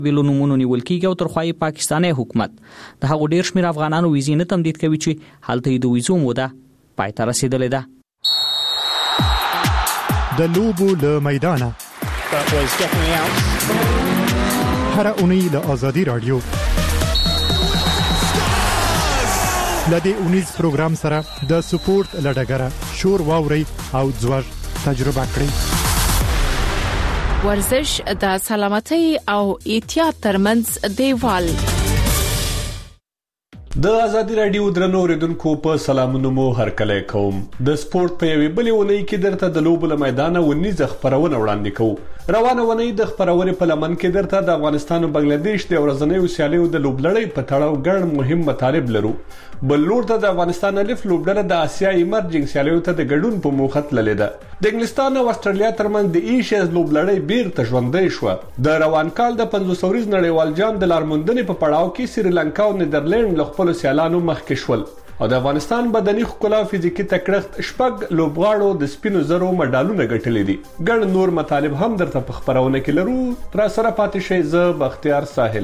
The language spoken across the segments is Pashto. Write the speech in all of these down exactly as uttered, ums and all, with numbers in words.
ویلو نمونه نیول کیږي او تر خوای پاکستاني حکومت د هغو ډیر شمېر افغانانو ویزې نه تمدید کوي چې حالت د ویزو موده پای ته رسیدلې ده. د لوبو له میدانه هر اونۍ له آزادي رادیو لدې اونیز پروګرام سره د سپورت لډګره شور واوري او ځوږ تجربه کړئ. ورزش د سلامتۍ او احتیاط ترمنځ دیوال. د آزادي رادیو درنو اوریدونکو په سلامونو مو هرکلی کوم. د سپورت په یوې بلې اونۍ کې درته د لوبو له میدانه ونیزه خپرونه وړاندې کوو. روانه اونۍ د خپرونې په لمن کې درته د افغانستان او بنگلاديش د ورځنیو سیالیو د لوبلړۍ په تړاو ګڼ مهم مطالب لرو. بل لور ته د افغانستان الف لوبډله د اسیا ایمرجنګ سیالیو ته د ګډون په موخه تللې ده. د انګلستان او استرالیا ترمنځ د ایشیز لوبلړۍ بیرته ژوندۍ شوه. د روان کال د پنځوس اوریز نړیوال جام د لارموندنې په پړاو کې سریلانکا او نیدرلند له خپلو سیالانو مخکې شول او د افغانستان بدني ښکلا فزیکي تکړښت شپږ لوبغاړو د سپینو زرو مډالونه ګټلي دي. ګڼ نور مطالب هم درته په خپرونه کې لرو. را سره پاتې شئ. زه بختیار ساحل.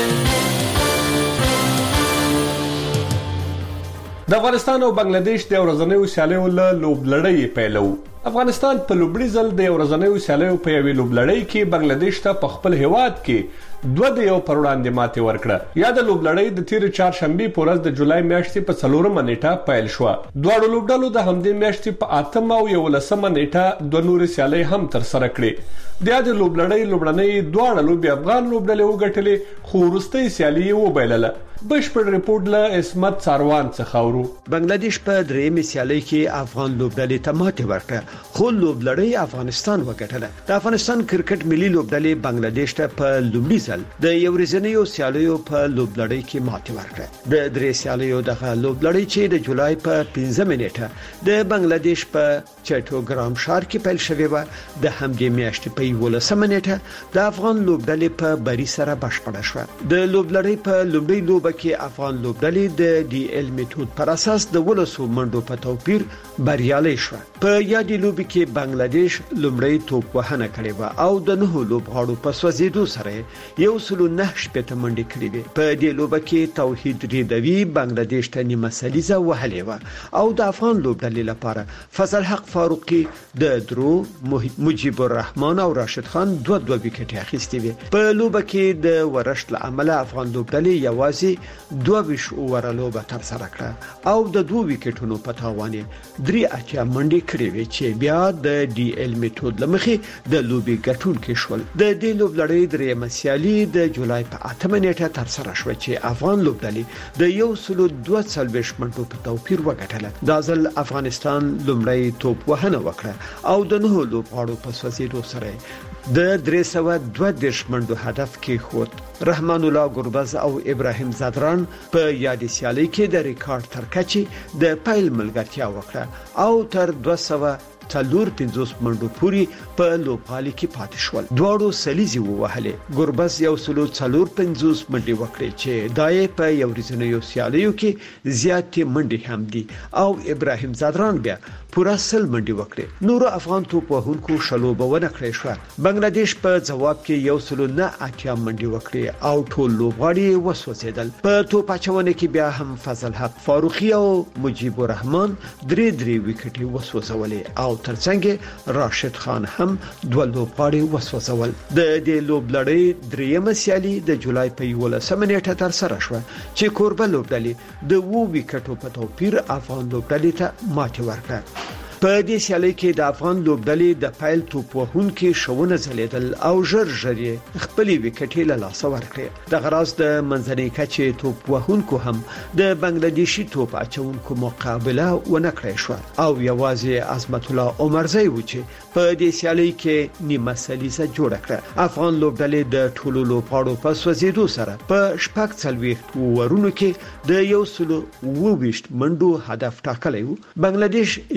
د افغانستان او بنگلاديش د ورځنیو سیالیو له لوبلړۍ پیلو. افغانستان په لوبړي ځل د ورځنیو سیالیو په یوې لوبلړۍ کې بنگلاديش ته په خپل هیواد کې دوه د یو پر وړاندې ماتې ورکړه. یا د لوبلړۍ د تیر چهارشنبه په ورځ د جولای میاشتې په څلورمه نیټه پیل شو. دواړو لوبډلو د همدې میاشتې په اتمه او یولسمه نیټه دوه نورې سیالۍ هم تر سره کړې. د دې لوبلړۍ لوبړنۍ دواړه لوبې افغان لوبډلې وګټلې خو وروستۍ سیالي وبایلله. بشپړ ریپورت له اسمت ساروان څخه اورو. بنگلاديش په درېمې سیالۍ کې افغان لوبډلې ته ماتې ورکړه خو لوبلړۍ افغانستان وګټله. د افغانستان کرکټ ملي لوبډلې بنگلاديش ته په لومړي ځل د یو ورځنیو سیالیو په لوبلړۍ کې ماتې ورکړه. د درې سیالیو دغه لوبلړۍ چې د جولای په پنځمه نیټه د بنگلاديش په چټوګرام ښار کې پیل شوې و، د همدې میاشتې په یولسمه نیټه د افغان لوبډلې په بری سره بشپړه شوه. د لوبلړۍ په لومړۍ لوبه کې افغان لوبډلې د ډي ال میتود پر اساس د ولسو منډو په توپیر بریالي شوه. په یادې لوبې کې بنگلاديش لومړی توپ وهنه کړې و او د نهو لوبغاړو په سوځېدو سره یو سل نه شپږ منډې کړې وې. په دې لوبه کې توحید ریدوی بنگلاديش ته نیمه سلیزه وهلې و او د افغان لوبډلې لپاره فضل حق فاروقي د درو مجيب الرحمن او راشد خان دوه دوه وکټ اخیستي وې. په لوبه کې د ورشت عمله افغان لوبډلې یوازې دوه ویش اوره لوبه تر سره کړه او د دوه وکټونو په تاوان درې اتیا منډې کړې وې چې بیا د ډي ال میتود لمخې د لوبې ګټونکي شول. د دې لوبلړۍ درېمه سیالي د جولای په اتمه نیټه تر سره شوه چې افغان لوبډلې د یو سل دوه څلوېښت منډو په توپیر وګټله. دا ځل افغانستان لومړی توپ وهنه وکړه او د نهو لوبغاړو په سوځېدو سره د درې سوه دوه دېرش منډو هدف کې خود. رحمان الله ګربز او ابراهیم زادران په یادې سیالۍ کې د ریکارډ تر کچې د پیل ملګرتیا وکړه او تر دوه سوه څلور پنځوس منډو پورې په لوبغالي کې پاتې شول. دواړو سلیزي ووهلې. ګربز یو سل څلور پنځوس منډې وکړې چې دای په یو ورځنیو سیالیو کې زیاتې منډې هم دي او ابراهیم زادران بیا پورا سل منډې وکړې. نور افغان توپ وهونکو شلوبه ونه کړې شو. بنگلاديش په جواب کې یو سل نه اتیا منډې وکړې او ټول لوبغاړي وسوځیدل. په توپ اچونه کې بیا هم فضل حق فاروقي او مجيب الرحمن درې درې وکټې وسوځولې او ترڅنګ راشد خان هم دوه لوبغاړي وسوځول. د دې لوبلړۍ درېمه سیالي د جولای په یولسمه نیټه تر سره شوه چې کوربه لوبډلې د وو وکټو په توپیر افغان لوبډلې ته ماتې ورکړه. په دې سیالۍ کې د افغان لوبډلې د پایل توپ وهونکي شونه ځلیدل او ژر ژر خپل وکټې له لاسه ورکړې. د غراز د منځنۍ کچې توپ وهونکو هم د بنگلاديشي توپ اچونکو مقابله ونه کړې شو او یوازې عظمت الله عمرزی و چې په دې سیالۍ کې نیمه سلیزه جوړ کړه. افغان لوبډلې د ټولو لوبغاړو په سوځېدو سره په شپږ څلوېښت ورونو کې د یو سل اوه ویشت منډو هدف ټاکلی و. بنگلاديش یاد هدف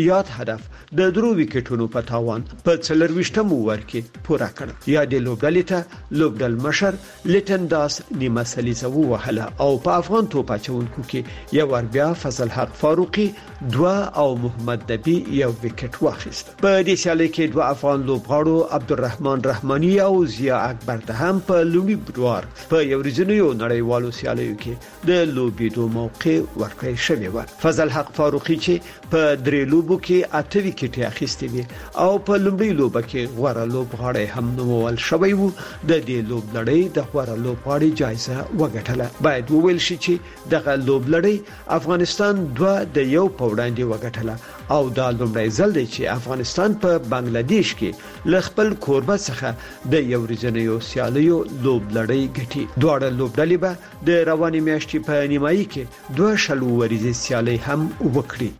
هدف د درو وکټونو په تاوان په څلرويشتم اوور کې پوره کړ. یا د لوبډلې ته لوبډل مشر لیټن داس نیمه سلیزه ووهله او په افغان توپ اچونکو کې یو ور بیا فضل حق فاروقي دوا او محمد نبی یو وکټ واخیست. په دې سیالي کې دوه افغان لوبغاړو عبدالرحمن رحماني او ضیا اکبر ته هم په لومړي بډوار په یو ورځنیو نړیوالو سیالیو کې د لوبېدو موقع ورکړی شوی و. فضل حق فاروقي چې په درې لوبو کې اته وکټې اخیستې وي او په لومړي لوبه کې غوړه لوبغاړی هم نومول شوی وو، د دې لوبلړۍ د غوړه لوبغاړي جایزه وګټله. باید وویل شي چې دغه لوبلړۍ افغانستان دوه د یو په وړاندې وګټله او دا لومړی ځل دی چې افغانستان په بنگلاديش کې ل خپل کوربه څخه د یو ورځنیو سیالیو لوبلړۍ ګټي. دواړه لوبډلې به د روانې میاشتې په نیمایي کې دوه شلو ورځې سیالي هم وکړي.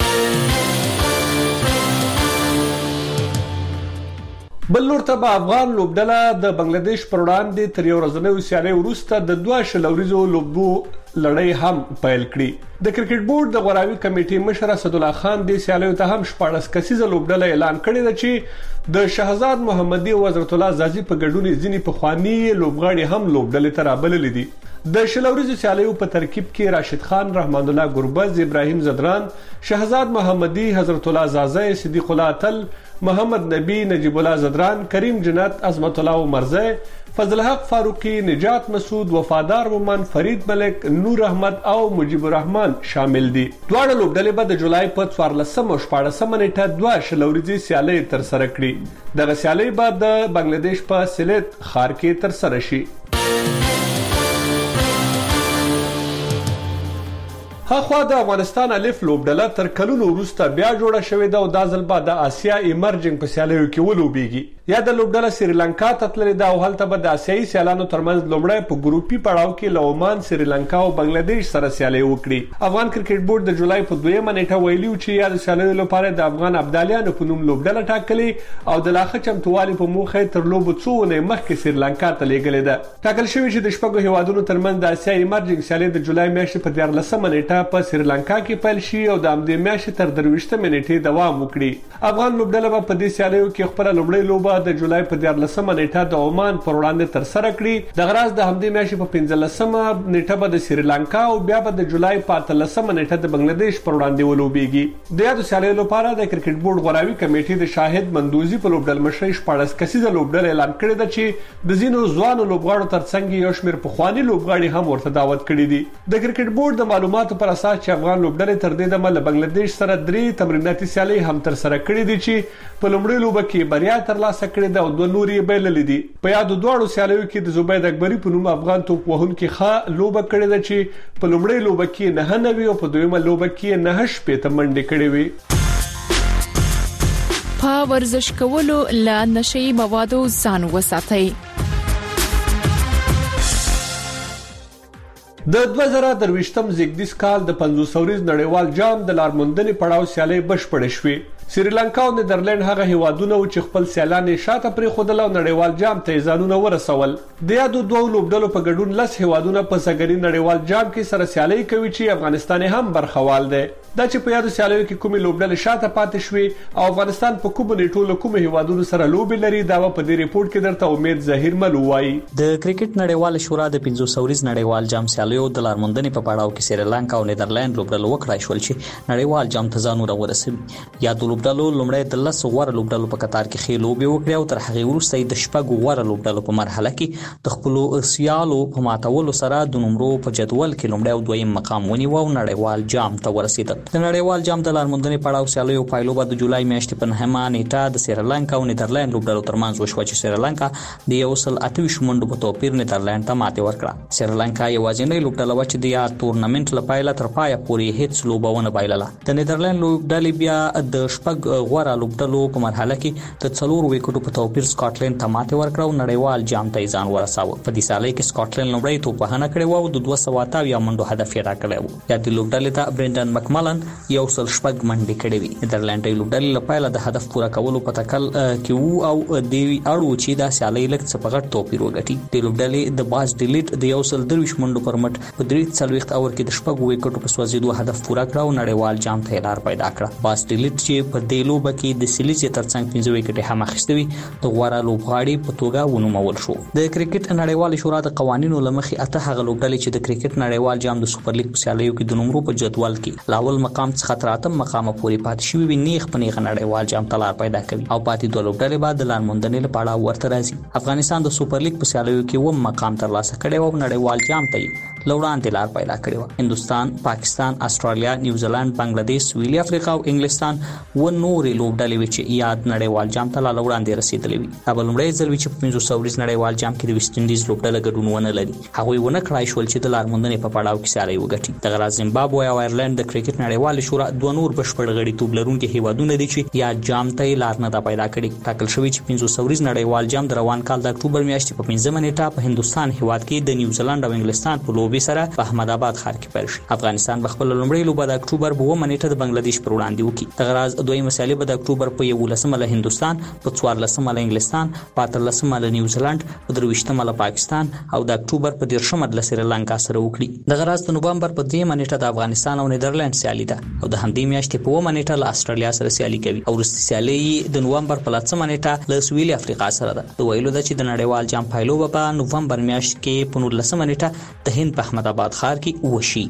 بل لور ته به افغان لوبډله د بنگلاديش پر وړاندې تر یو ورځنیو سیالي وروسته د دوه شلو ورځو لوبو لړۍ هم پیل کړي. د کرکټ بورډ د غوراوي کمیټې مشر اسد الله خان د سیالیو ته هم شپاړس کسیزه لوبډله اعلان کړې ده چې د شهزاد محمدي او حضرت الله زازي په ګډون ځینی په خواني لوبغاړي هم لوبډله ته رابللې دي. د شلوريزو سیالیو په ترکیب کې راشد خان، رحمان الله ګربز، ابراهیم زدران، شهزاد محمدي، حضرت الله زازي، صدیق الله اتل، محمد نبی، نجیب الله زدران، کریم جنت، عظمت الله مرزي، فضل حق فاروقي، نجات مسعود، وفادار مومن، فرید ملک، نور احمد او مجيب الرحمن شامل دي. دواړه لوبډلې به د جولای په څوارلسمه او شپاړسمه نیټه دوه شلوريزي سیالي تر سره کړي. دغه سیالي به د بنگلاديش په سیلت ښار کې تر سره شي. هغه د افغانستان الف لوبډله تر کلونو وروسته بیا جوړه شوې ده او د ځل بعد د آسیا ایمرجنګ په سیالیو کې ولوبېږي. یا د لوبډله سریلانکا ته تللې ده او هلته به د آسیایي سیالانو ترمنځ لومړی په ګروپي پړاو کې له عمان، سریلانکا او بنگلاديش سره سیالي وکړي. افغان کرکټ بورډ د جولای په دویمه نیټه ویلي چې یا د سیالیو لپاره د افغان ابدالیانو په نوم لوبډله ټاکلې او د لاخه چمتووالي په موخه تر لوبو څو ونې مخکې سریلانکا ته لیږلې ده. ټاکل شوی چې د شپږو هیوادونو ترمنځ د آسیا ایمرجنګ سیالي د جولای میاشتې په دیارلسمه نیټه په سریلانکا کې پیل شي او د همدې میاشتې تر درویشتمې نیټې دوام وکړي. افغان لوبډله به په دې سیالیو کې خپل لومړی لوبه د جولای په دیارلسمه نیټه د عمان پر وړاندې تر سره کړي. د غراز د همدې میاشتې په پنځلسمه نیټه به د سریلانکا او بیا به د جولای په اتلسمه نیټه د بنگلاديش پر وړاندې ولوبېږي. د یادو سیالیو لپاره د کرکټ بورډ غوراوي کمیټې د شاهد مندوزي په لوبډل مشرۍ شپاړس کسیزه لوبډله اعلان کړې ده چې د ځینو ځوانو لوبغاړو ترڅنګ یو شمېر پخواني لوبغاړي هم ورته دعوت کړي دي. د کرکټ بورډ د معلوماتو پر اساس چې افغان لوبډلې تر دې دمه له بنگلاديش سره درې تمریناتي سیالۍ هم تر سره کړې دي چې په لومړۍ لوبه کې بریا ترلاسه کړې ده او دوه نورې بایللې دي. په یادو دواړو سیالیو کې د زبید اکبري په نوم افغان توپ وهونکي ښه لوبه کړې ده چې په لومړۍ لوبه کې نه نوي او په دویمه لوبه کې نه شپېته منډې کړې وي. په ورزش کولو له نشي موادو ځان وساتئ. د دوه زره درویشتم زیږدیز کال د پنځوس ورځ نړیوال جام د لارموندنې پړاو سیالۍ بشپړې شوې. سریلانکا او نیدرلند هغه هیوادونه و چې خپل سیالان شاته پرې خودل او نړیوال جام ته ځانونه ورسول. د یادو دوه لوبډلو په ګډون لس هیوادونه په سګري نړیوال جام کې سره سیالي کوي چې افغانستان هم برخوال دی. دا چې په یادو سیالیو کې کومې لوبډلې شاته پاتې شوې او افغانستان په کومو نیټو له کومو هیوادونو سره لوبې لري دا په دې ریپورت کې درته امید ظاهر مل وایي. د کرکټ نړیوال شورا د پنځوس ورځ نړیوال جام سیالیو د لارموندنې په پړاو کې سریلانکا او نیدرلند لوبډلو وکړای شول چې نړیوال جام ته ځان ورسوي. یادو لوبډلو لومړی د لس غوره لوبډلو په قطار کې خې لوبې وکړې او تر هغې وروسته د شپږو غوره لوبډلو په مرحله کې د خپلو سیالو په ماتولو سره د نمرو په جدول کې لومړی او دویم مقام ونیو او نړیوال جام ته ورسېدل. د نړیوال جام د لارموندنې پړاو سیالیو پایلو به د جولای میاشتې په نهمه نیټه د سریلانکا او نیدرلند لوبډلو ترمنځ وشوه چې سریلانکا د یو سل اته ویشت منډو په توپیر نیدرلند ته ماتې ورکړه. سریلانکا یوازینۍ لوبډله وه چې د یا تورنمنټ له پیله تر پایه پورې هیڅ لوبه ونه بایلله. د نیدرلند لوبډلې بیا د شپږ غوره لوبډلو په مرحله کې د څلور وکټو په توپیر سکاټلند ته ماتې ورکړه او نړیوال جام ته ځان ورساوه. په دې سیالۍ کې سکاټلند لومړی توپ وهنه کړې وه او د دوه سوه اته اویا منډو هدف یې راکړی و. یا د لوبډلې ته برینډن مکملن عملاً یو سل شپږ منډې کړې وي. نیدرلانډي لوبډلې لپاره د هدف پوره کولو په تکل کې وو او د اړو چې دا سیالي لږ څه په غټ توپیر وګټي. د لوبډلې د باز ډیلیټ د یو سل درویش منډو پر مټ په درې څلوېښت اور کې د شپږ وکټو په سوځېدو هدف پوره کړ او نړیوال جام ته لار پیدا کړه. باز ډیلیټ چې په دې لوبه کې د سلیزي ترڅنګ پنځه وکټې هم اخیستې وي د غوره لوبغاړي په توګه ونومول شو. د کرکټ نړیوال شورا د قوانینو لمخې اته هغه لوبډلې چې د کرکټ نړیوال جام د سوپر لیګ په سیالیو کې د نمرو په جدول کې لاول مقام څخه تر اتم مقام پورې پاتې شوي وي نیغ په نیغه نړیوال جام ته لار پیدا کوي او پاتې دوه لوبډلې بعد د لار موندنې لپاره ورته راځي. افغانستان د سوپر لیګ په سیالیو کې و مقام ترلاسه کړی او نړیوال جام ته لوړاندې لار پیدا کړې و. هندستان، پاکستان، استرالیا، نیوزیلند، بنگلاديش، سویلي افریقا او انګلستان و نورې لوبډلې چې یاد نړیوال جام ته لوړاندې رسیدلې وي. دا لومړی ځل چې په پنځه سوه نړیوال جام کې د ویسټ انډیز لوبډله ګډون ونه لري. هغوی ونه کړای شول چې د لار موندنې په پړاو کې سیالي وګټي. دغه راز زیمبابوې او آیرلند د کرکټ نړیوال شورا دوه نور بشپړ غړیتوب لرونکي هیوادونه دي چې یا جام ته لار نه پیدا کړي. ټاکل شوی چې پنځه سوه نړیوال جام د روان کال د اکتوبر میاشتې په پنځمه نیټه په هندستان هیواد کې د نیوزیلند او انګلستان په لوبي سره په احمد آباد ښار کې پیل شي. افغانستان به خپل لومړی لوبه د اکتوبر په اوومه نیټه د بنگلاديش پر وړاندې وکړي. دغه راز دویمه سیالي به د اکتوبر په یولسمه له هندستان، په څوارلسمه له انګلستان، په اتلسمه له نیوزیلند، په درویشتمه له پاکستان او د اکتوبر په دیرشمه له سریلانکا سره وکړي. دغه راز د نومبر په دریمه نیټه د افغانستان او نیدرلند سیالي ده او د همدې میاشتې په اوومه نیټه له استرالیا سره سیالي کوي او وروستۍ سیالي د نومبر په لسمه نیټه له سویلي افریقا سره ده. د ویلو ده چې د نړیوال جام پایلو به په نومبر میاشت کې په نولسمه نیټه د هند په احمد آباد ښار کې وشي.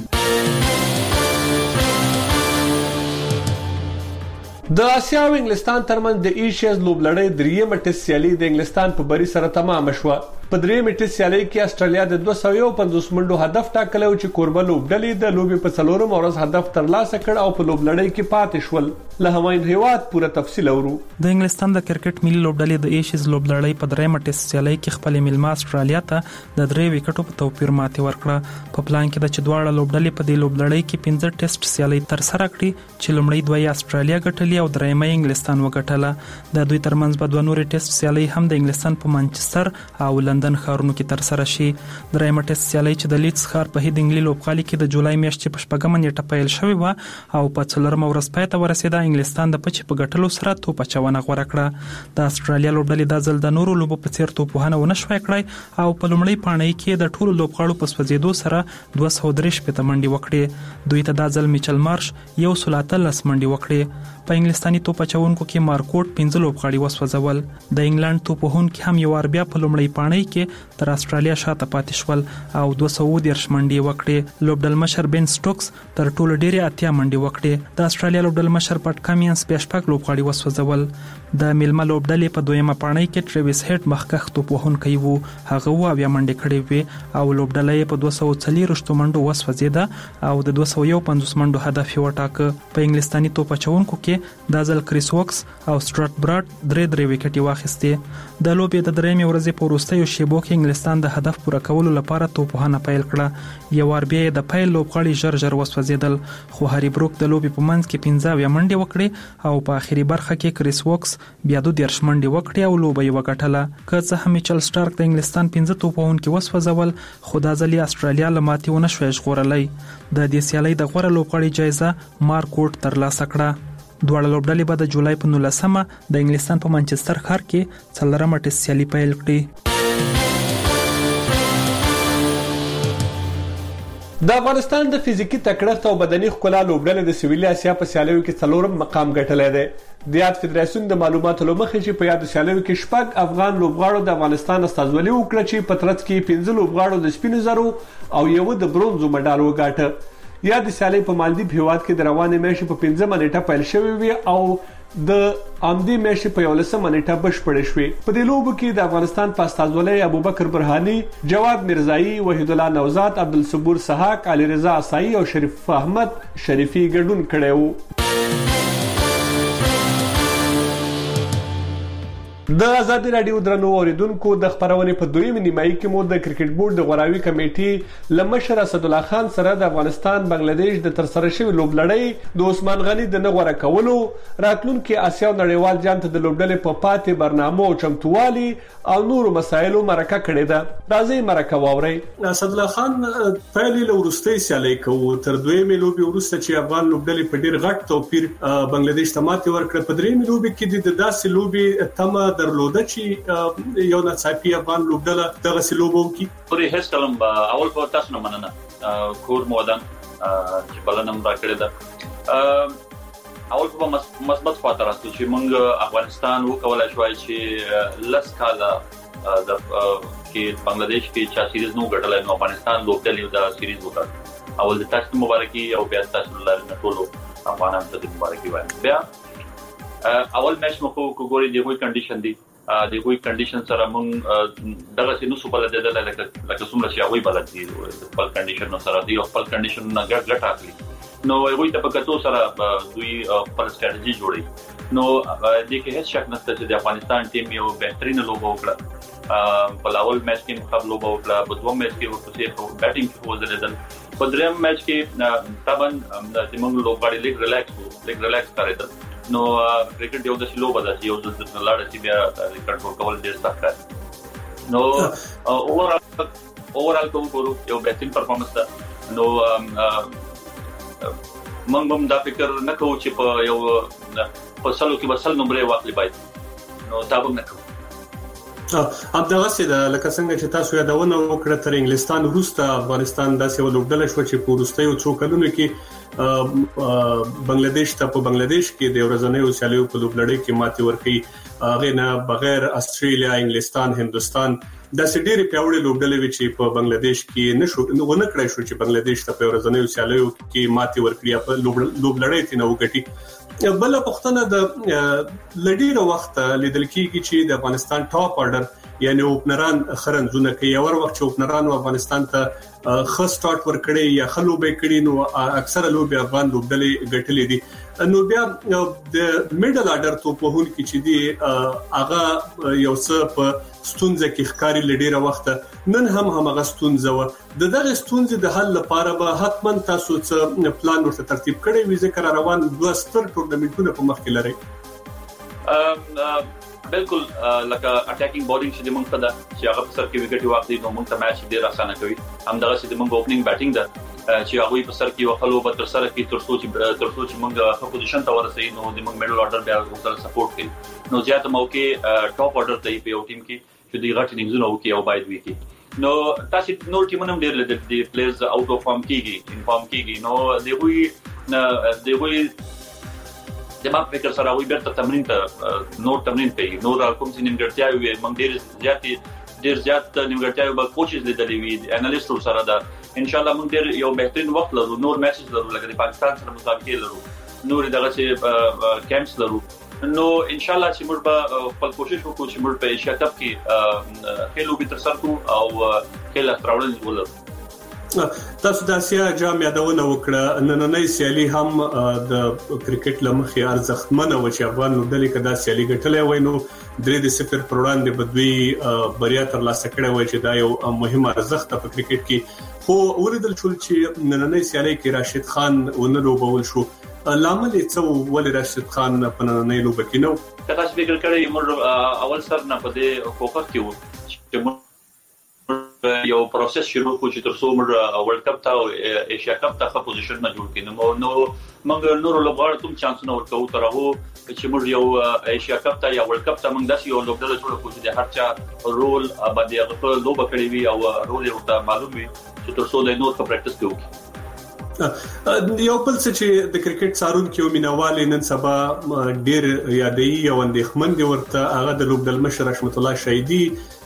د اسیا او انګلستان ترمنځ د ایشیز لوبلړۍ دریمه ټیسټ سیالي د انګلستان په بری سره تمام شوه. په درېیمې ټیسټ سیالۍ کې استرالیا د دوه سوه پنځوس منډو هدف ټاکلی و چې کوربه لوبډلې د لوبې په څلورم ورځ هدف ترلاسه کړ او په لوبلړۍ کې پاتې شول. له هماین هیواد پوره تفصیل اورو. د انګلستان د کرکټ ملي لوبډلې د ایشیز لوبلړۍ په درېیمه ټیسټ سیالۍ کې خپل میلمه استرالیا ته د درې وکټو په توپیر ماتې ورکړه. په پلان کې د چې دواړه لوبډلې په دې لوبلړۍ کې پنځه ټیسټ سیالۍ ترسره کړې چې لومړی دوه یې استرالیا ګټلې او درېیمه انګلستان وګټله. د دوی ترمنځ به دوه نورې ټیسټ سیالۍ هم د انګلستان په مانچستر او لندن ښارونو کې سره شي. درېیمه ټیسټ سیالۍ چې د لیډز ښار په هید انګلي لوبغالي کې د جولای میاشتې په شپږمه نیټه پیل شوې وه او په څلورمه ورځ پای ته ورسېده. انګلستان د پچې په ګټلو سره توپ اچونه غوره کړه. د استرالیا لوبډلې دا ځل د نورو لوبو په څیر توپ وهنه ونه شوای کړای او په لومړۍ پاڼۍ کې د ټولو لوبغاړو په سوځېدو سره دوه سوه درې شپېته منډې وکړې. دوی ته دا ځل میچل مارش یو سل اتلس منډې وکړې. په انګلستاني توپ اچونکو کې مارکوټ پنځه لوبغاړي وسوځول. د انګلند توپ وهونکي هم یو وار بیا په لومړۍ پاڼۍ کې تر استرالیا شاته پاتې شول او دوه سوه دېرش منډې وکړې. لوبډل مشر بن سټوکس تر ټولو ډېرې اتیا منډې وکړې. د استرالیا لوبډل مشر پټ کامینز بیا شپږ لوبغاړي وسوځول. د میلمه لوبډلې په دویمه پاڼۍ کې ټریویس هیډ مخکښ توپ وهونکی و. هغه اووه اویا منډې کړې وې او لوبډله یې په دوه سوه څلېرویشتو منډو وسوځېده او د دوه سوه یو پنځوس منډو هدف یې وټاکه. په انګلستاني توپ اچونکو کې دا ځل کریس وکس او سټرات براډ درې درې وکټې واخیستې. د لوبې د درېیمې ورځې په وروستیو شیبو کې انګلستان د هدف پوره کولو لپاره توپ وهنه پیل کړه. یو وار بیا د پیل لوبغاړي ژر ژر وسوځېدل خو هاري بروک د لوبې په منځ کې پنځه اویا منډې وکړې او په آخري برخه کې کریس وکس بیا دوه دېرش منډې وکړې او لوبه یې وګټله. که څه هم میچل سټارک د انګلستان پنځه توپ وهونکي وسوځول خو دا ځل یې استرالیا له ماتې ونه شوی ژغورلی. د دې سیالۍ د غوره لوبغاړي جایزه مارکوټ ترلاسه کړه. دواړه لوبډلې به د جولای په نولسمه د انګلستان په مانچستر ښار کې څلورمه ټیسټ سیالي پیل کړي. د افغانستان د فزیکي تکړښت او بدني ښکلا لوبډلې د سویلي اسیا په سیالیو کې څلورم مقام ګټلی دی. د یاد فدراسیون د معلوماتو له مخې چې په یاد سیالیو کې شپږ افغان لوبغاړو د افغانستان استازولي وکړه چې په ترڅ کې پنځه لوبغاړو د سپینو زرو او یو د برونزو مډال وګاټه. یا د سیالۍ په مالدیپ هیواد کې د روانې میاشتې په پنځمه نیټه پیل شوې وي او د امدې میاشتې په یولسمه نیټه بشپړې شوې. په دې لوبو کې د افغانستان په استازولۍ ابوبکر برهاني، جواد میرزایي، وحید الله نوزاد، عبدالصبور سحاق، علي رضا عصایی او شریف احمد شریفي ګډون کړی و. د آزادي رادیو درنو اوریدونکو د خبرونې په دویمه نیمایي کې مو د کرکټ بورډ د غوراوي کمیټې لمشر اسد الله خان سره د افغانستان بنگلاديش د ترسره شوی لوبلړۍ د عثمان غنی د نغوره کولو راتلونکي آسیا نړیوال جام ته د لوبډلې په پاتې برنامه او چمتووالي او نورو مسایلو مرکه کړې ده. راځي مرکه واوري. اسد الله خان پهلې له وروستۍ سیالي کوو تر دویمه لوبي وروسته چې افغان لوبډلې په ډیر غټ توپیر بنگلاديش ته ماتې ورکړه. په درېمه لوبي کې د داسې لوبي تمه درلوده چې یو ناڅاپي افغان لوبډله دغه سلوبو کې پرې هیڅ کلم اول په تاسو نه مننه کور مودن چې بلنم راکړه ده اول په مثبت خاطر راستو چې موږ افغانستان وکولای شوای چې لس کاله د کې بنگلاديش کې چا سیریز نو ګټلای نو افغانستان لوبډلې دا سیریز وکړ اول د تاسو مبارکي او بیا تاسو لپاره ټولو افغانانو ته مبارکي وایم. بیا اول میچ مو کو ګوري دی وی کنډیشن دی د وی کنډیشن سره مونږ دغه څه نو سپل د دې لکه لکه څومره چې هغه بلد دي خپل کنډیشن سره دی خپل کنډیشن نه ګټ ګټ اخلي نو وی ته په کتو سره دوی خپل ستراتیژي جوړي نو د کې هیڅ شک نشته چې د افغانستان ټیم یو بهترین لوبه وکړه. په اول میچ کې مخابل لوبه وکړه په دوم میچ کې ورپسې بیټینګ کې وزلیدل په دریم میچ کې طبعا د موږ لوبغاړي لیک ریلیکس لیک ریلیکس کړی نو کرکټ یو د سلوبه ده چې یو د لاړه چې بیا کنټرول کول ډیر سخت دی نو اوورال اوورال کوم ګورو یو بهترین پرفارمنس ده نو موږ هم دا فکر نه کوو چې په یو په سلو کې بسل نمبر واخلي باید نو دا به نه کوو. اب دغه څه د لکه څنګه چې تاسو یادونه وکړه تر انګلستان وروسته افغانستان داسې ولوبډله شو چې په وروستیو څو کلونو کې بنگلاديش ته په بنگلاديش کې د ورځنیو سیالیو په لوبلړۍ کې ماتې ورکړي هغه نه بغیر استرالیا انګلستان هندستان د سډيري پیوړې لوبډلې چې په بنگلاديش کې نشو ونه کړای شو چې بنگلاديش ته په ورځنیو سیالیو کې ماتې ورکړي په لوبلړۍ ته نو وګټي. بل پښتنه د لډیره وخت لیدل کیږي چې د افغانستان ټاپ آرډر یعنی اوپنران خرنځونه کوي اور وخت چې اوپنران افغانستان ته خاص سٹارټ ورکړي یا خلوبې کړي نو اکثره لوبي افغان لوبډلې ګټلې دي نو بیا د میډل آرډر ته په هون کې چې دی هغه یو څه په ستونزه کې ښکاری لډیره وخت نن هم هغه ستونزه و د دغه ستونزې د حل لپاره به حتما تاسو څه پلان ورته ترتیب کړی وي ځکه روان دوه ستر ټورنمنټونه په مخ کې لري. بالکل لکه اٹیکینګ بولینګ چې موږ ته دا چې هغه په سر کې وکټ واخلي نو موږ ته میچ ډیر اسانه کوي هم دغه چې موږ اوپننګ بیټینګ ده چې هغه په سر کې وخلو به تر سره کې تر څو چې تر څو چې موږ په پوزیشن ته ورسېږو نو د موږ میډل آرډر بیا ورته سپورټ کوي نو زیات موقع ټاپ آرډر ته په یو ټیم کې چې دی غټ نینګزونه وکي او باید وکي نو تاسو نور ټیمونه ډیر لیدل دي پلیئرز اوټ اف فارم کیږي انفارم کیږي نو دی وی دی وی د ما فکر سره وي بیرته تمرین ته نور تمرین کوي نور کوم چې نیمګړتیاوي وي موږ ډیر زیات ډیر زیات نیمګړتیاوي به کوچز لیدلې وي انالیست سره دا ان شاء الله موږ ډیر یو بهترین وخت لرو نور میچز لرو لکه د پاکستان سره مسابقې لرو نور دغه چې کیمپس لرو نو ان شاء الله چې موږ به خپل کوشش وکړو چې موږ په ایشیا کپ کې خېلو به تر سره کوو او خېل استراول ولرو. تاسو د اسیا جام یادونه وکړه نننۍ سیالي هم د کرکټ لمخې ارزښتمنه و چې افغان لوبډلې کدا سیالي ګټلې وای نو درې د صفر پر وړاندې بدوي بریا تر لاسه کړې وای چې دا یو مهم ارزښت په کرکټ کې خو ولیدل شو چې نننۍ سیالي کې راشد خان ونه لوبول شو لامل یې څه ول راشد خان په نننۍ لوبه کې نو تاسو فکر کړئ موږ اول سر نه پدې فوکس کیو چې یو پروسس شروع کو چې تر څو موږ ورلد کپ ته او ایشیا کپ ته ښه پوزیشن نه جوړ کړو نو موږ نور لوبغاړو ته چانس نه ورکوو تر هغه چې موږ یو ایشیا کپ ته یا ورلد کپ ته موږ داسې یو لوبډله جوړ کړو چې د هر چا رول باندې هغه لوبه کړی وي او رول یې ورته معلوم وي چې تر څو د نور په پریکټس کې وکړي. یو بل څه چې د کرکټ سارون کې مینوال نن سبا ډیر یادې او اندېښمن دي ورته هغه د لوبډل مشر رحمت الله شهیدی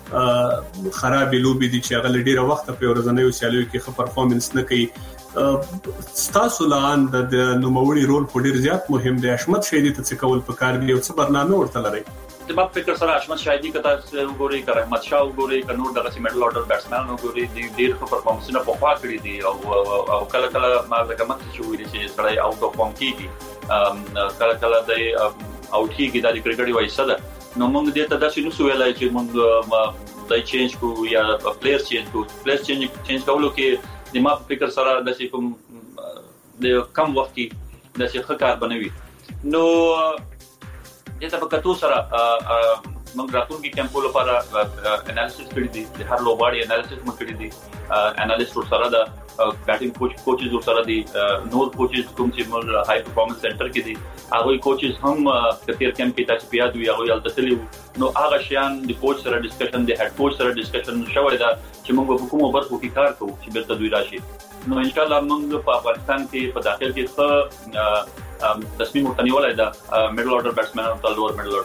خراب لوبي دي چې هغه ډیره وخت په ورځنیو سیالیو کې ښه پرفارمنس نه کوي ستاسو لاند د نوموړي رول په ډیر زیات مهم دی. حشمت شهیدی ته څه کول پکار دی او څه برنامه ورته لري د ما فکر سره حشمت شهیدی کته وګوري کړه احمد شاه وګوري کنور دغه میډل آرډر بیټسمن وګوري د ډیر ښه پرفارمنسونه په خوا کړی دي او او کله کله ما د کومت چې ویل چې سړی اوټ اف فارم کیږي کله کله د اوټ کیږي د کرکټ یو حصہ ده نو موږ دې ته داسې نو ویلای چې موږ دای چینج کو یا پلیئر چینج کو پلیئر چینج چینج کولو کې د ما په فکر سره داسې کوم د کم وخت کې داسې ښه کار بنوي. نو دې ته په کتو سره موږ راتلونکي کیمپو لپاره انالیسس کړی دي، د هر لوبغاړي انالیسس موږ کړی دي، انالیسټ سره دا بیټینګ کوچ کوچز سره دي، نور کوچز کوم چې موږ هاي پرفارمنس سنټر کې دي هغه کوچز هم کثیر کم کې تاسو پیاد وي هغه یالته تللی نو هغه شیان د کوچ سره ډسکشن د هډ کوچ سره ډسکشن شوی دا چې موږ په کومو برخو کې کار کوو چې بیرته دوی راشي. نو ان شاء الله موږ په افغانستان کې په داخل کې ښه تصمیم ورتنیولای دا میډل اورډر بیټسمن او لوور میډل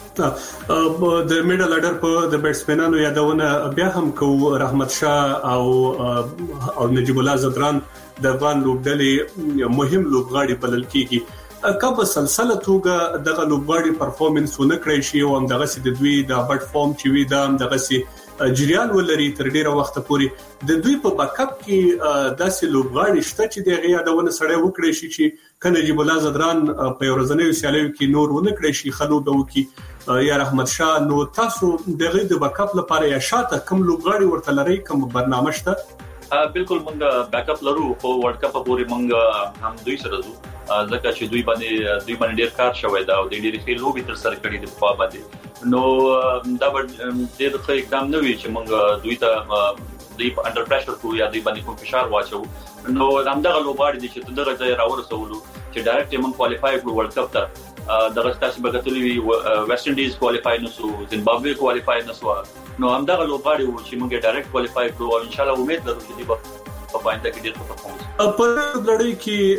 اورډر د میډل اورډر په د بیټسمنانو یادونه بیا هم کو رحمت شاه او او نجیب الله زدران د افغان لوبډلې مهم لوبغاړي بلل کیږي. کله سلسله توګه دغه لوبغاړي پرفورمنس ونکړي شي او دغه سي د دوی د بټ فارم چې وي دا دغه سي جریان ولري تر ډیره وخت پورې د دوی په بیک اپ کې داسې لوبغاړي شته چې دغه یادونه سره وکړي شي چې کنه نجیب الله زدران په ورځنیو سیالیو کې نور ونکړي شي خلو به وکي یا رحمت شاه. نو تاسو دغه د بیک اپ لپاره یا شاته کوم لوبغاړي ورته لري کوم برنامه شته؟ بالکل موږ بیک اپ لرو خو ورلد کپ پورې موږ هم دوی سره زو ځکه چې دوی باندې دوی باندې ډیر کار شوی دا او د ډیر ښه لوبي تر سره کړی د په باندې. نو دا ډیر ښه اقدام نه وی چې موږ دوی ته دوی په انډر پریشر کو یا دوی باندې کوم فشار واچو. نو همدغه لوبغاړي دي چې دغه ځای راورسولو چې ډایرکټ موږ کوالیفای کړو ورلد کپ ته. دغه تاسو بغتلی وی ویسټ انډیز کوالیفای نشو، زیمبابوې کوالیفای نشو. نو همدغه لوبغاړي و چې موږ ډایرکټ کوالیفای کړو او ان شاء الله امید لرو چې دوی په پاینده کې ډیر ښه پرفورمنس. په لړۍ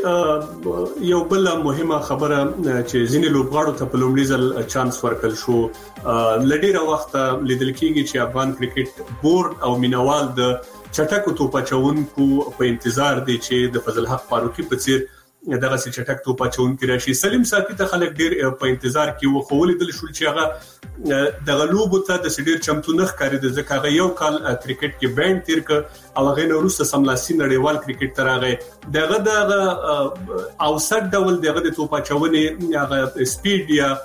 کې یو بل مهمه خبره چې ځینې لوبغاړو ته په لومړي ځل چانس ورکړل شو لډیره وخت لیدل کېږي چې افغان کرکټ بورډ او مینوال د چټکو توپچونکو په انتظار دي چې د فضل حق فاروقي په څیر دغه سي چټک توپچونکو راشي. سلیم صافي ته خلک ډیر په انتظار کې وو خو ولیدل شو چې هغه دغه لوبو ته د سډیر چمتو نخ کاری د ځکه هغه یو کال کرکټ کې بینډ تیر ک او هغه نو روسه سملاسي نړیوال کرکټ ترغه دغه دغه اوسط ډول دغه د توپچونې هغه سپیډ یا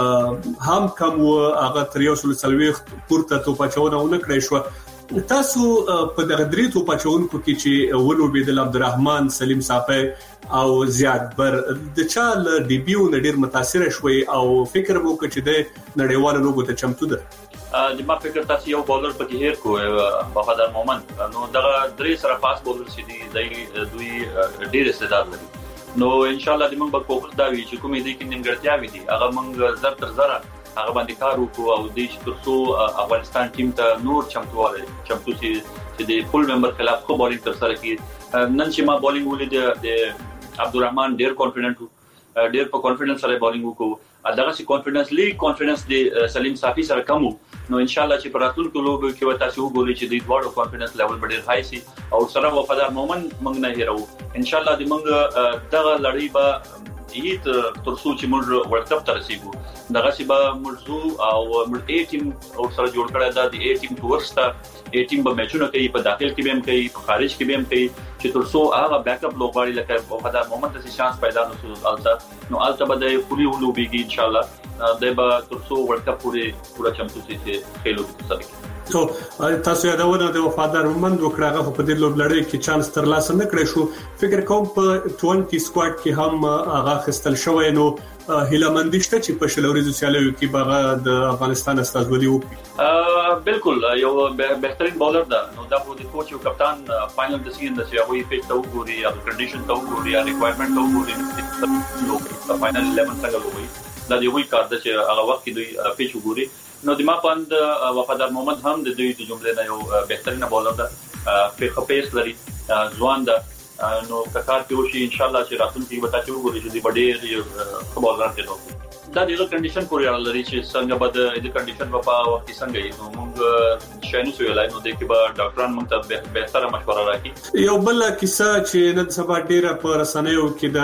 هم کم و هغه تر یو سل سلويخ پورته توپچونه ونکړې شو. تاسو په دغه درې توپچونکو کې چې ولو بيدل عبدالرحمن، سلیم صافي او زیاد بر د چال ډیبیو نډیر متاثر شوي او فکر مو وکړ چې د نړیوالو لوبو ته چمتو ده. د ما فکر تاسو یو بولر پکې هیر کو وفادار مومن نو دغه درې سره پاس بولر چې دی دوی ډیر استعداد لري. نو ان شاء الله د موږ په کوښښ دا وی چې کومې دي کې نیمګړتیاوي دي هغه موږ زر تر زره هغه باندې کار وکړو او د ترڅو افغانستان ټیم ته نور چمتواله چمتو چې د فول ممبر خلاف خو بولینګ تر سره کی نن چې ما بولینګ ولید د عبدالرحمن ډیر کانفیډنټ ډیر په کانفیډنس سره بولینګ وکړو دغه سي کانفیډنس لیګ کانفیډنس د سلیم صافي سره کم نو ان شاء الله چې پر راتلونکو لوبو کې وتا چې وګورئ چې د دوړو کانفیډنس لیول ډیر هاي سي او سره وفادار مومن موږ نه هیرو ان شاء الله د موږ دغه لړۍ به هیڅ ترڅو چې موږ ورلد کپ ته رسیدو دغه سی به مرزو او موږ ای ټیم او سره جوړ کړی دا د ای ټیم ورسته ای ټیم به میچونه کوي په داخل کې به هم کوي په خارج کې به هم کوي چې ترڅو هغه بیک اپ لوبغاړي لکه وفادار مومن ته شانس پیدا نشو البته نو البته به د فولي ولوبيږي ان شاء الله د به ترڅو ورلد کپ پورې پورا چمتو سي خېلو سره تو تاسو یادونه د وفادار مومن وکړه په دې لوبلړۍ کې چانس تر لاسه نه کړی شو فکر کوم په بیس سکواډ کې هم هغه خستل شوی نو هیلمندشته چې په شلوريزو سیالیو کې باغ د افغانستان استازولي وکړي بالکل یو بهترین بولر ده نو دا په کوچ او کپتان فائنل د سیزن د سیاوي پیټ ته وګوري یا کنډیشن ته وګوري یا ریکوایرمنت ته وګوري نو په فائنل الیون څنګه وګوري دا دی وی کار د چې هغه وخت کې دوی پیچ وګوري نو د ما پاند وفادار محمد هم د دوی د جملې نه یو بهترینه بولر ده په خپېس لري ځوان ده نو کار کې وشي ان شاء الله چې راتلونکي وتا چې وګوري چې د بډې بولر دي نو دا د کنډیشن پورې لري چې څنګه به د کنډیشن په وخت څنګه یې نو موږ شاینو سویلای نو د کې به ډاکټران موږ ته به تر مشوره راکړي یو بل کیسه چې نن سبا ډیره په رسنیو کې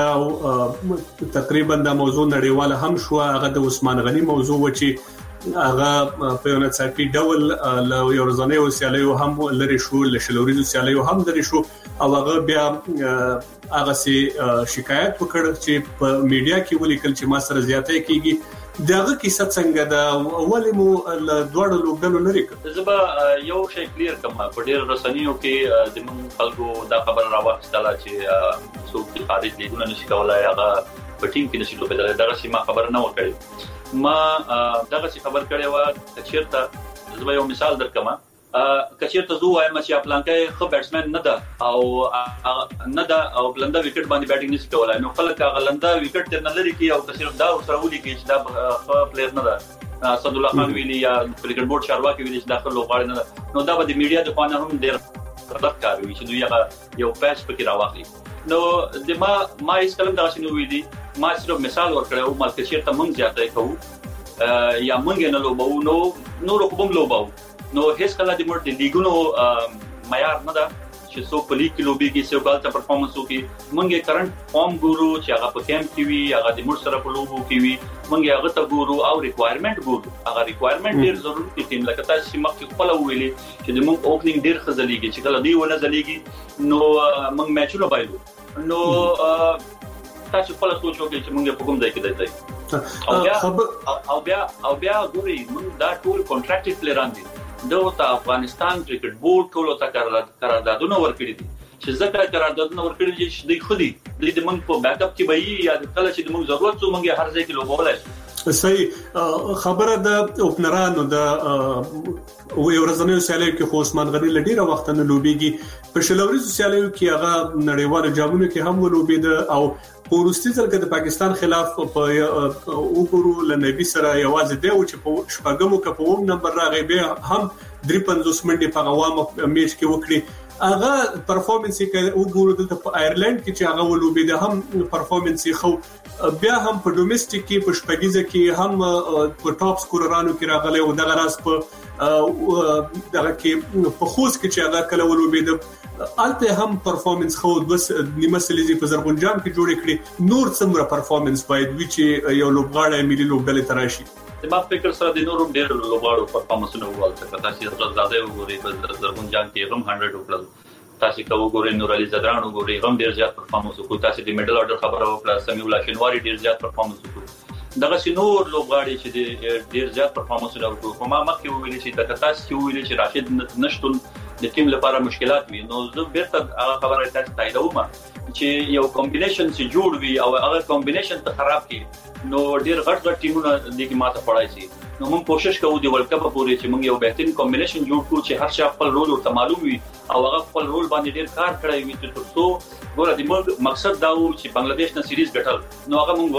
دا تقریبا د موضوع نړیواله هم شو هغه د عثمان غنی موضوع و چې هغه په یو نڅاپي ډول له یو ورځنیو سیالیو هم لري شو له شلوريزو سیالیو هم لري شو او هغه بیا هغه سي شکایت وکړ چې په میډیا کې ولیکل چې ما سره زیاتې کیږي دغه کیسه څنګه ده ولې مو دوړ لوبډلو لري زبا یو شی کلیر کما په ډیر رسنیو کې د موږ خلکو دا خبر راوښتله چې څوک خارج لیدونه نشي کولای هغه په ټیم کې نشي لوبېدل دا چې ما خبر نه ورکړي ما دغه څه خبر کړی و چیرته زبا یو مثال درکما کچیرته زو وایم چې پلانکې خو بیټسمن نه ده او نه ده او بلنده وکټ باندې بیټینګ نشي کولای نو خلک غلنده وکټ تر نه لري کی او کثیر دا سره ولي کی چې دا خو پلیئر نه ده صد الله خان ویلی یا کرکټ بورډ چارواکي ویلی چې داخله لوغاړي نه ده نو دا به د میډیا د قانون هم ډیر غلط کار وي چې دوی هغه یو پیچ پکې راوخلي نو د ما ما هیڅ کلم دا شنو ویلي ما صرف مثال ورکړم ما کچیرته مونږ زیاتې کوو یا مونږ نه لوبو نو نو کوم لوبو نو هیڅ کله د مرټ لیګونو معیار نه ده چې څو په لیګ کې لوبي کې څو کال ته پرفارمنس وکړي مونږه کرنٹ فارم ګورو چې هغه په کیمپ کې وي هغه د مرټ سره په لوبو کې وي مونږه هغه ته ګورو او ریکوایرمنٹ ګورو هغه ریکوایرمنٹ ډیر ضروري دي لکه تاسو چې مخکې خپل ویلي چې د مونږ اوپننګ ډیر خزلېږي چې کله دی ونه ځلېږي نو مونږ میچونه بایلو نو تاسو خپل سوچ وکړئ چې مونږ په کوم ځای کې دی او بیا او بیا او بیا ګوري مونږ دا ټول کانټراکټډ پلیران دي دغه افغانستان کرکټ بورډ ټولو ته قراردادونه ورکړي دي چې ځکه قراردادونه ورکړي دي چې دوی خودي د موږ په بیک اپ کې وایي یا کله چې موږ ضرورت څو موږ هر ځای کې لوبولای صحیح خبره د اوپنرانو د یو ورځنیو سیالیو کې خو عثمان غنی لډیره وخت نه لوبيږي په شلوريزو سیالیو کې هغه نړیوال جامونو کې هم ولوبېد او پورستي ځل کې د پاکستان خلاف په وګورو لنبي سره یوازې دی چې په شپږمو کې په ووم نمبر راغی به هم درې پنځوس منټې په غوامه میچ کې وکړي هغه پرفورمنس کې وګورو د ایرلند کې چې هغه ولوبېد هم پرفورمنس خو بیا هم په ډومېسټیک کې په شپږیزه کې هم په ټاپ سکوررانو کې راغلی او دغه راس په دغه کې په خوست کې چې هغه کله ولوبېد الته هم پرفورمنس خو د نیمه سلیزي په زرغونجان کې جوړ کړي نور څومره پرفورمنس باید وي چې یو لوبغاړی ملي لوبډلې تراشي د ما فکر سره د نورو ډېر لوبغاړو پرفورمنسونه ووالته تاسو زړه وګورئ په زرغونجان کې هم مية وکړل تاسو کو وګورئ نور علي زدران وګورئ هم ډېر زیات پرفورمنس وکړ تاسو د میډل اورډر خبره وکړه سمي الله شنواری ډېر زیات پرفورمنس وکړ دغه سينور لوبغاړي چې ډېر زیات پرفورمنس وکړ کومه مخکې ویل چې د تاسو ویل چې راشد نشټون د ټیم لپاره مشکلات وي نو زه بیرته هغه خبره تاسو تاییدوم چې یو کمبینیشن چې جوړ وي او هغه کمبینیشن ته خراب کړي نو ډېر غټ غټ ټیمونه د کې ماته پړای شي نو موږ کوشش کوو د ورلد کپ پورې چې موږ یو بهترین کمبینیشن جوړ کړو چې هر شخص خپل رول ورته معلوم وي او هغه خپل رول باندې ډېر کار کړی وي چې ترڅو ګوره د موږ مقصد دا و چې بنگلاديش نه سیریز ګټل نو هغه موږ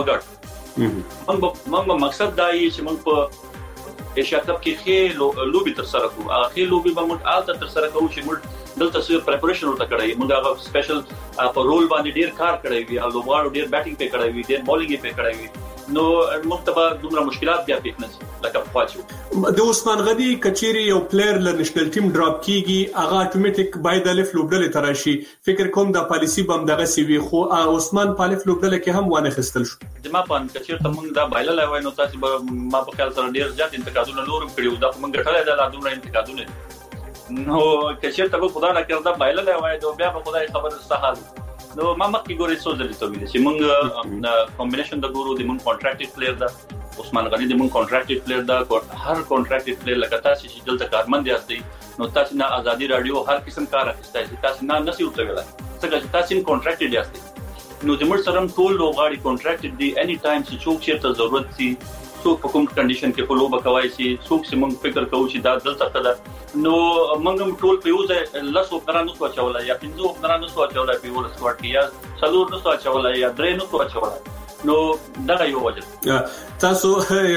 وګټ موږ موږ مقصد دا یې چې موږ په ایشیا کپ کې خې لوبي تر سره کوو هغه خې لوبي به موږ آلته تر سره کوو چې موږ دلته څه پریپریشن ورته کړی موږ هغه سپیشل په رول باندې ډېر کار کړی وي او لوبغاړو ډېر بیټینګ په کړی وي ډېر بولینګ په کړی وي نو مختبه دومره مشکلات بیا پېښ نشي لکه پاتشو د عثمان غنی کچيري یو پلیئر ل نېشنل ټیم ډراپ کیږي هغه اتوماتیک باید الف لوبډل تراشي فکر کوم د پالیسی بم دغه سی وی خو عثمان پالف لوبډل کې هم وانه خستل شو جما پان کچیر ته موږ دا بایلل وای نو تاسو ما په خیال سره ډیر ځات انتقادونه نورم کړیو دا موږ غټلای دا دومره انتقادونه نو کچیر ته خدا نه کړدا بایلل وای دا بیا په خدای خبر سهال نو ما مخکې ګورې څو ځلې ته ویل چې موږ کمبینیشن د ګورو د موږ کانټراکټډ پلیئر دا عثمان غنی د موږ کانټراکټډ پلیئر دا هر کانټراکټډ پلیئر لکه تاسو چې دلته کارمند یاستئ نو تاسو نه ازادي رادیو هر قسم کار اخیستای تاسو نه نسی ورته ویلای څنګه چې تاسو کانټراکټډ یاستئ نو د موږ سره ټول لوغاړي کانټراکټډ دی اني ټایم چې څوک چیرته ضرورت سي څوک په کوم کنډیشن کې فولو وکوي شي څوک چې موږ فکر کوو چې دا دلته ده نو موږ ټول په یو ځای لاسو پرانو څو چولای یا پنځو پرانو څو چولای په ول سکواډ کې یا څلور نو څو چولای یا درې نو څو چولای نو دا یو وجه تاسو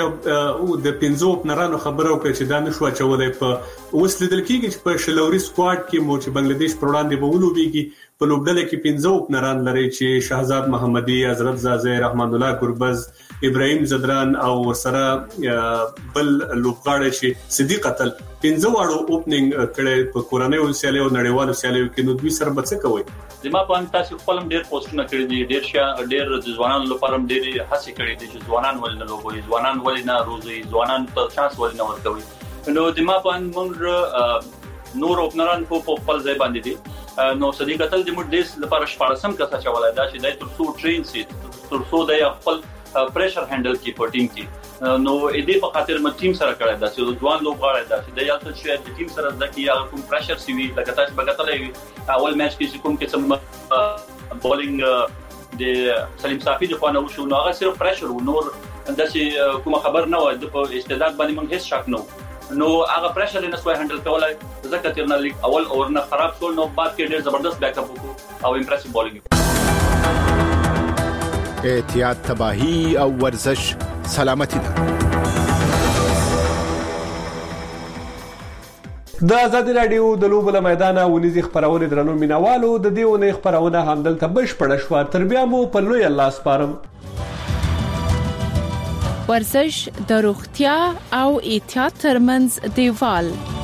د پنځو پرانو خبرو کوي چې دا نشو چولای په وسلیدل کېږي چې په شلوري سکواډ کې مو چې بنگلاديش پر وړاندې وولوبيږي په لوبډله کې پنځو پران لري چې شهزاد محمدي حضرت زازه رحمان الله ګربز ابراهيم زدران او سره بل لوبغاړی چې صدیق قتل پنځه واړو اوپننګ کړي په کورنۍ سیالیو نړیوالو سیالیو کې نو دوی سره بڅ کوي زما په ان تاسو خپل ډېر پوسټونه کړی دي ډېر شیا ډېر ځوانان لپاره ډېر هڅې کړې دي چې ځوانان ولنه لوبوي ځوانان ولنه روزي ځوانان ته شانس ولنه ورکوي نو زما په ان موږ نور اوپنران په خپل ځای باندې دي نو صدیق قتل د موږ دیس لپاره شپارسم کسه چولای دا چې دای تر څو ټرین سي تر څو د خپل پریشر هندل کی په ټیم کې نو دې په خاطر م ټیم سره کړی دا چې ځوان لوبغاړي دا چې د یالته چې د ټیم سره ځکه یا کوم پريشر سی وی لکه تاسو بغتلې اول میچ کې کوم کې سم بولینګ د سلیم صافي د خوانه وشو نو هغه صرف پريشر و نور داسې کوم خبر نه و د استعداد باندې موږ هیڅ شک نه نو هغه پريشر نه سوای هندل کولای ځکه ترنه لیګ اول اور نه خراب شول نو بعد کې ډېر زبردست بیک اپ وکړو او امپریسیو بولینګ احتیاط تباہی او ورزش سلامتی ده. د آزادي رادیو د لوبو له میدانه ونیزي خبرونه درنو مینوالو د دې ونې خبرونه همدلته بشپړ شو تر بیا مو په لوی الله سپارم. ورزش د روغتیا او احتیاط ترمنځ دیوال